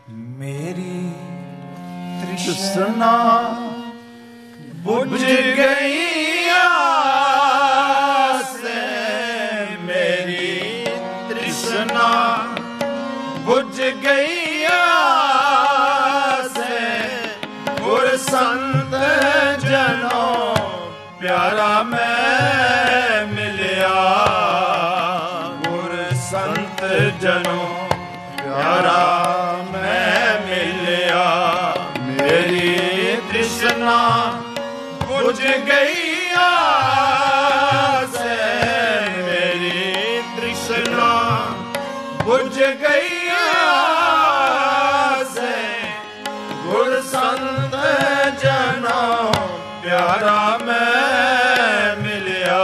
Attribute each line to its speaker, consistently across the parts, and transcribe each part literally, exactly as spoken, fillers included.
Speaker 1: मेरी तृष्णा बुझ गई से, मेरी तृष्णा बुझ गई से, गुर संत जनों प्यारा मैं मिलिया, गुर संत जनों प्यारा मैं मिलिया। मेरी तृष्णा बुझ गई से, मेरी तृष्णा बुझ गई से, गुर संत जनों प्यारा मैं मिलिया।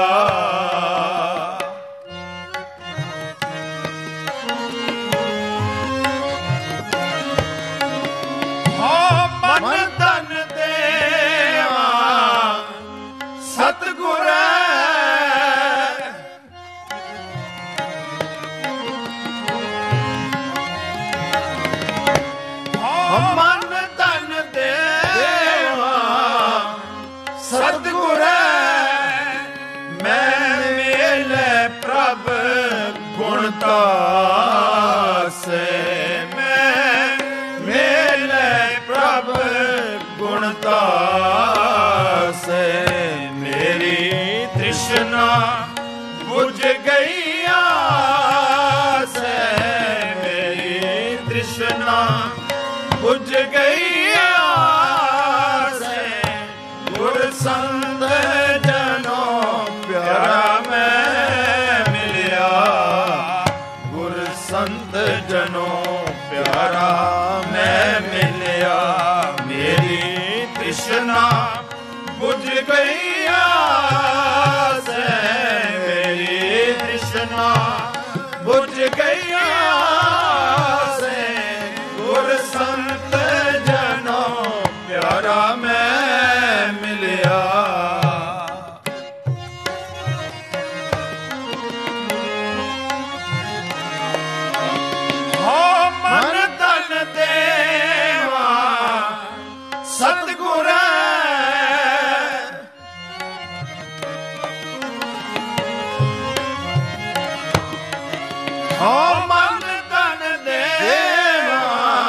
Speaker 1: हो मन तन देवा सतगुर, हो मन तन देवा सतगुर, मैं मिले प्रभ गुणता से, मैं मिले प्रभ गुणता से। मेरी तृष्णा बुझ गई से, मेरी तृष्णा बुझ गई से, गुर संत जनों प्यारा मैं मिलिया, गुर संत जनों प्यारा मैं मिलिया। मेरी तृष्णा बुझ गई से, मेरी तृष्णा बुझ गई से, गुर संत जनों प्यारा मैं मिलिया। हो मन तन देवा सतगुर, हो मन तन देवा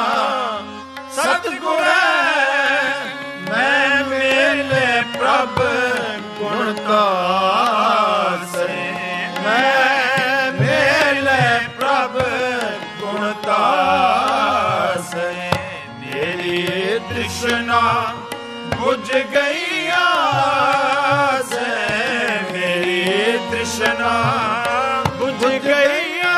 Speaker 1: सतगुर, मैं मिले प्रभ गुणता से, मैं मिले प्रभ गुणता से। मेरी तृष्णा बुझ गई से, मेरी तृष्णा बुझ गई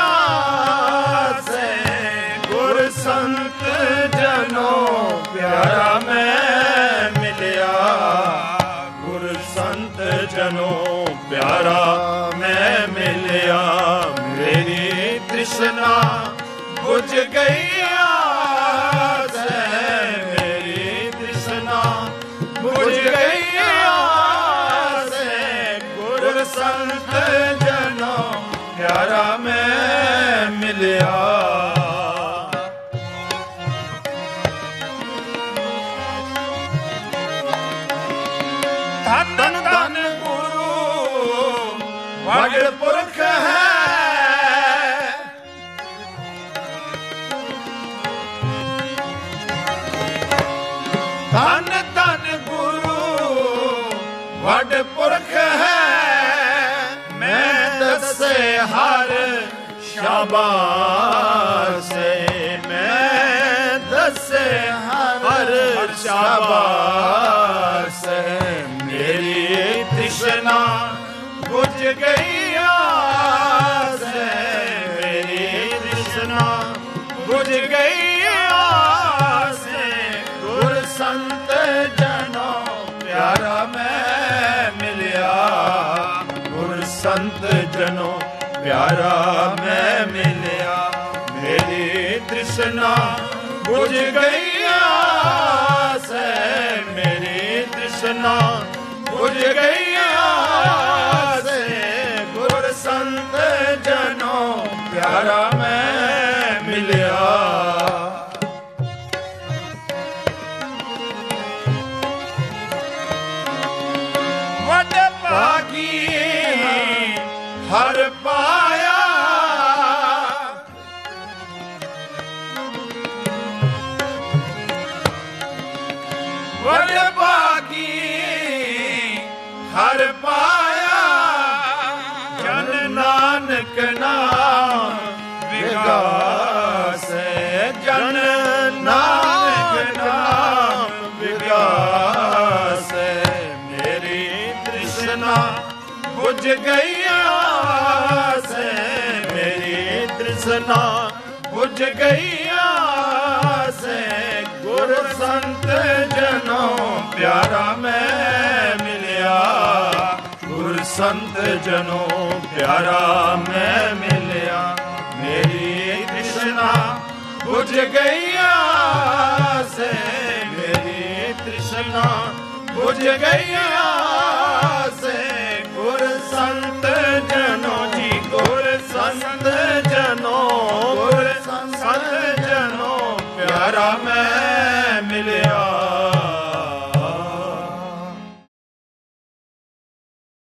Speaker 1: से, गुर संत जनों प्यारा मैं मिलिया, गुर संत जनों प्यारा मैं मिलिया। मेरी तृष्णा बुझ गई से, मेरी तृष्णा बुझ गई से, गुर संत जनों प्यारा मैं मिलिया। धन धन गुरु वड पुरख है, धन धन गुरु वड पुरख है, मैं दसे हर शाबाश, मैं दसे हर शाबाश। मेरी तृष्णा बुझ गई से, मेरी तृष्णा बुझ गई से, गुर संत जनों प्यारा मैं मिलिया, गुर संत जनों प्यारा मैं मिलिया। मेरी तृष्णा बुझ गई से, मेरी तृष्णा बुझ गई से, गुर संत जनों प्यारा मैं मिलिया। ਪਾਇਆ, ਜਨ ਨਾਨਕ ਨਾਮ ਵਿਗਾਸੈ, ਜਨ ਨਾਨਕ ਨਾਮ ਵਿਗਾਸੈ। ਮੇਰੀ ਤ੍ਰਿਸ਼ਨਾ ਬੁਝ ਗਈਆ ਸੇ, ਮੇਰੀ ਤ੍ਰਿਸ਼ਨਾ ਬੁਝ ਗਈਆ ਸੇ। ਗੁਰ ਸੰਤ ਜਨੋ ਪਿਆਰਾ ਮੈਂ ਮਿਲਿਆ, ਗੁਰ ਸੰਤ ਜਨੋ ਪਿਆਰਾ ਮੈਂ ਮਿਲਿਆ। ਮੇਰੀ ਤ੍ਰਿਸ਼ਨਾ ਬੁਝ ਗਈਆ ਸੇ, ਮੇਰੀ ਤ੍ਰਿਸ਼ਨਾ ਬੁਝ ਗਈਆ ਸੇ। ਗੁਰ ਸੰਤ ਜਨੋ ਜੀ, ਗੁਰ ਸੰਤ ਜਨੋ, ਗੁਰ ਸੰਤ ਜਨੋ ਪਿਆਰਾ ਮੈਂ ਮਿਲਿਆ।